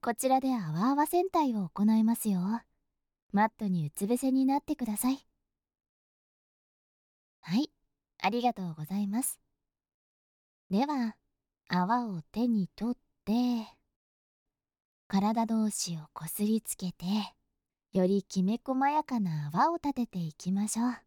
こちらであわあわ戦隊を行いますよ。マットにうつ伏せになってください。はい、ありがとうございます。では、泡を手に取って、体同士をこすりつけて、よりきめ細やかな泡を立てていきましょう。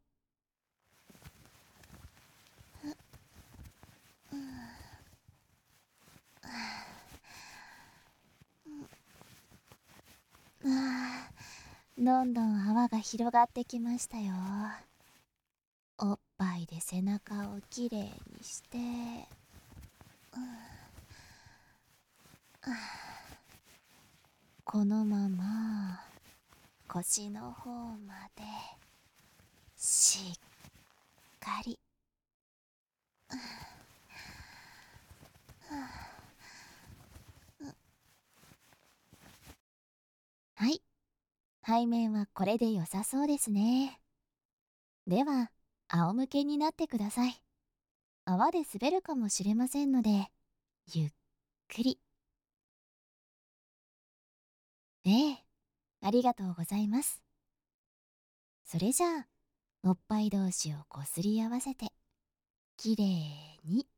どんどん泡が広がってきましたよ。おっぱいで背中をきれいにして、このまま腰の方までしっかり。はい、背面はこれで良さそうですね。では、仰向けになってください。泡で滑るかもしれませんので、ゆっくり。ええ、ありがとうございます。それじゃあ、おっぱい同士をこすり合わせて、きれいに。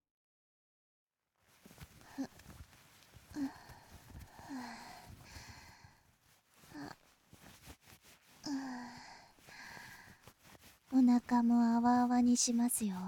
お腹もあわあわにしますよ。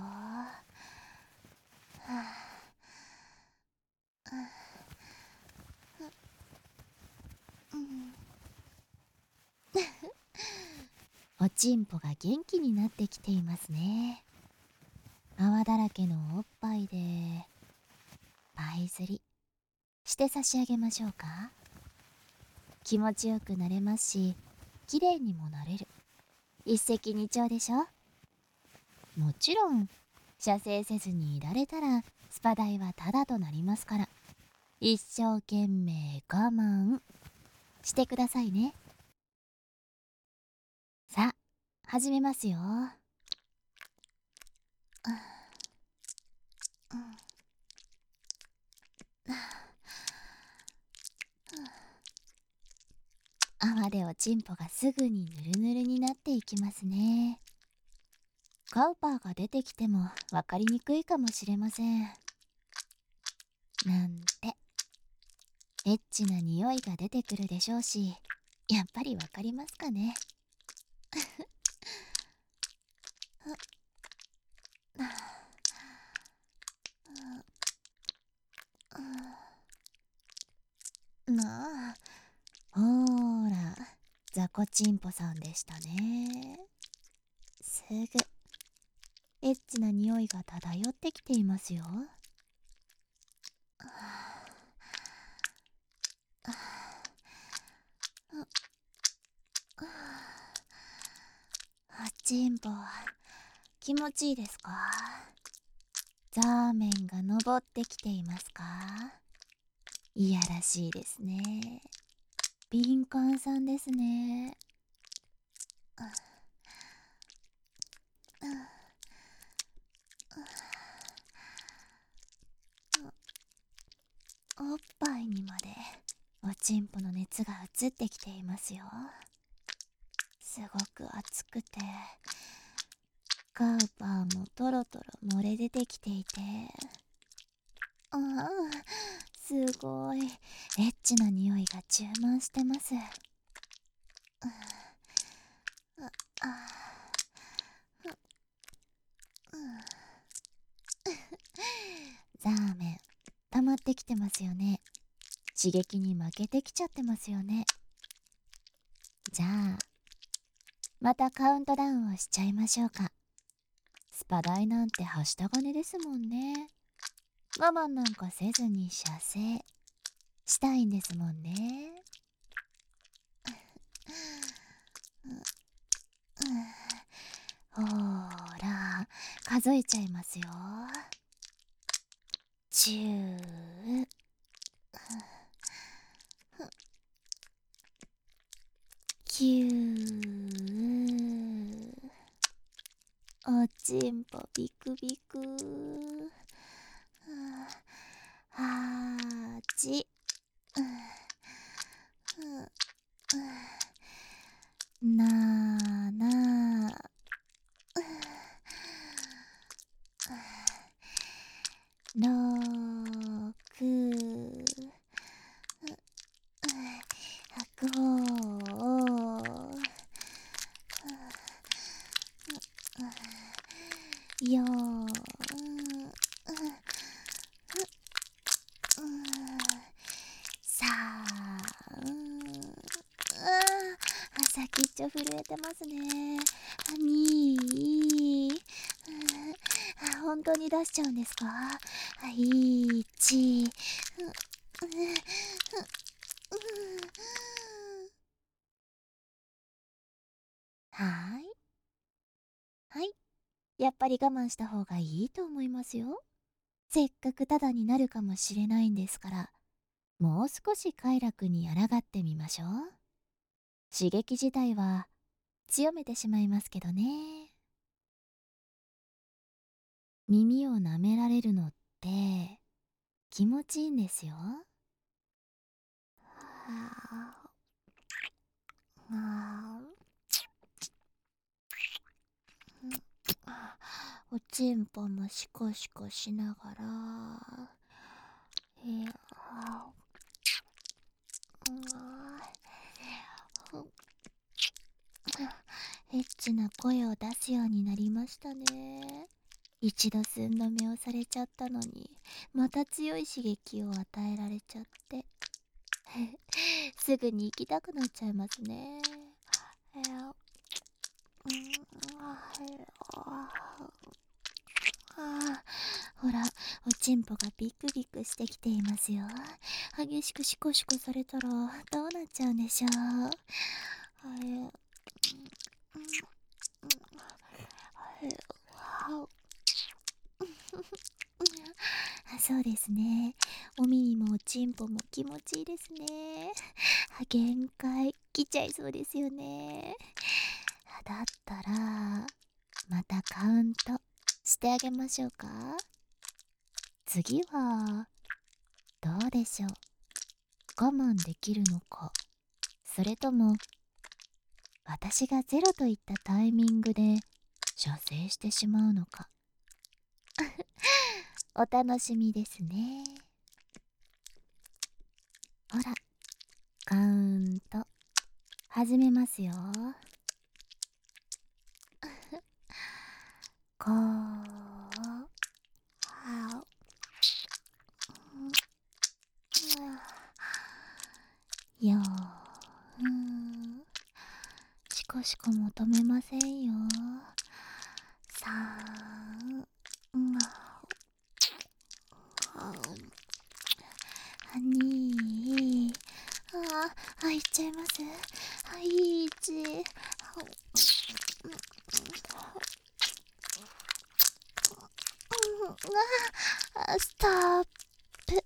おちんぽが元気になってきていますね。泡だらけのおっぱいでパイ釣りして差し上げましょうか。気持ちよくなれますし、綺麗にもなれる。一石二鳥でしょ。もちろん射精せずにいられたらスパ代はタダとなりますから、一生懸命我慢してくださいね。さあ、始めますよ。泡でおちんぽがすぐにぬるぬるになっていきますね。カウパーが出てきても分かりにくいかもしれません。なんてエッチな匂いが出てくるでしょうし、やっぱり分かりますかね。なあ、ほーら、ザコチンポさんでしたね。すぐエッチな匂いが漂ってきていますよ。おちんぽ気持ちいいですか？ザーメンが登ってきていますか？いやらしいですね。敏感さんですね。おっぱいにまでおちんぽの熱が移ってきていますよ。すごく熱くて、カウパーもトロトロ漏れ出てきていて、ああ、すごいエッチな匂いが充満してます。ザーメン溜まってきてますよね。刺激に負けてきちゃってますよね。じゃあまたカウントダウンをしちゃいましょうか。スパ代なんてはした金ですもんね。我慢なんかせずに射精したいんですもんね。ほーら、数えちゃいますよ。10、9、おちんぽビクビク、8、 ちゃ震えてますね。2、本当に出しちゃうんですか？1、はい。はい。やっぱり我慢した方がいいと思いますよ。せっかくタダになるかもしれないんですから、もう少し快楽に抗ってみましょう。刺激自体は強めてしまいますけどね。耳を舐められるのって気持ちいいんですよ。あーあおちんぽもシコシコしながら、あエッチな声を出すようになりましたね。一度寸止めをされちゃったのに、また強い刺激を与えられちゃって、すぐに行きたくなっちゃいますね。ほら、おちんぽがビクビクしてきていますよ。激しくシコシコされたらどうなっちゃうんでしょう。そうですね。お耳もおちんぽも気持ちいいですね。限界来ちゃいそうですよね。だったらまたカウントしてあげましょうか。次はどうでしょう。我慢できるのか、それとも私がゼロと言ったタイミングで射精してしまうのか。お楽しみですね。ほら、カウント始めますよ。こう、はよーん、シコシコも止めませんよ。3、2、いっちゃいます。1、ストップ。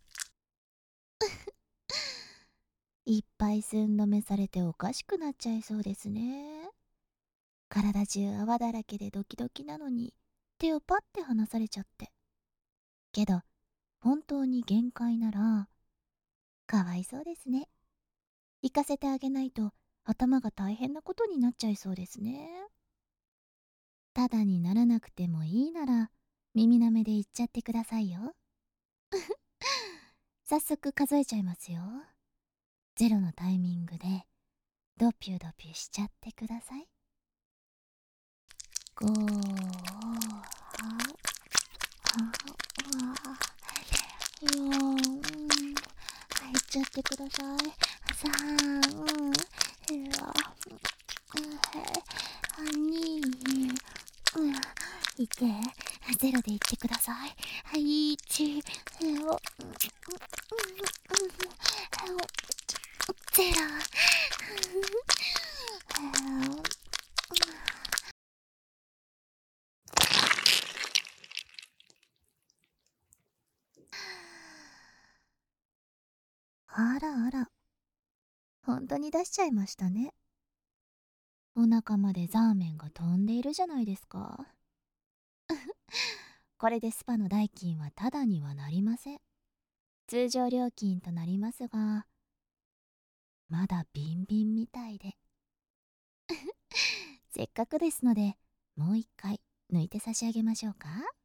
いっぱい寸止めされておかしくなっちゃいそうですね。体中泡だらけでドキドキなのに手をパッて離されちゃって。けど本当に限界ならかわいそうですね。行かせてあげないと頭が大変なことになっちゃいそうですね。ただにならなくてもいいなら耳なめで言っちゃってくださいよ。早速数えちゃいますよ。ゼロのタイミングでドピュドピュしちゃってください。5、4、入っちゃってください。3、2、いけ、ゼロで言ってください。1、ゼロ。あらあら、本当に出しちゃいましたね。お腹までザーメンが飛んでいるじゃないですか。これでスパの代金はタダにはなりません。通常料金となりますが、まだビンビンみたいで。せっかくですので、もう一回抜いて差し上げましょうか。